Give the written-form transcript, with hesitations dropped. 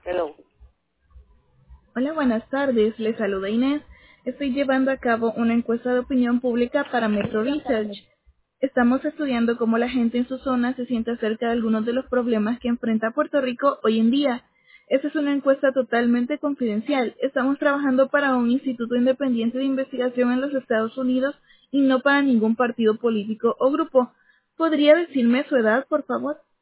Hello. Hola, buenas tardes. Les saluda Inés. Estoy llevando a cabo una encuesta de opinión pública para Metro Research. Estamos estudiando cómo la gente en su zona se siente acerca de algunos de los problemas que enfrenta Puerto Rico hoy en día. Esta es una encuesta totalmente confidencial. Estamos trabajando para un instituto independiente de investigación en los Estados Unidos y no para ningún partido político o grupo. ¿Podría decirme su edad, por favor?